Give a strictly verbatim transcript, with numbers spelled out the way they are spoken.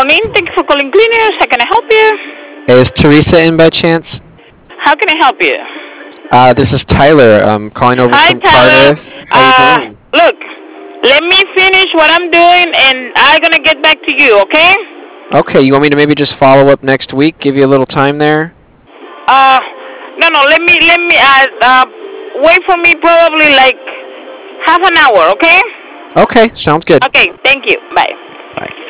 morning. Thank you for calling Cleaners. How can I help you? Is Teresa in by chance? How can I help you? Uh, this is Tyler. I'm calling over Hi, from Tyler. Cardiff. How you Uh, doing? look, let me finish what I'm doing, and I'm gonna get back to you. Okay? Okay, you want me to maybe just follow up next week? Give you a little time there. Uh, no, no. Let me, let me. Uh, uh, wait for me. Probably like half an hour. Okay? Okay, sounds good. Okay. Thank you. Bye. Bye.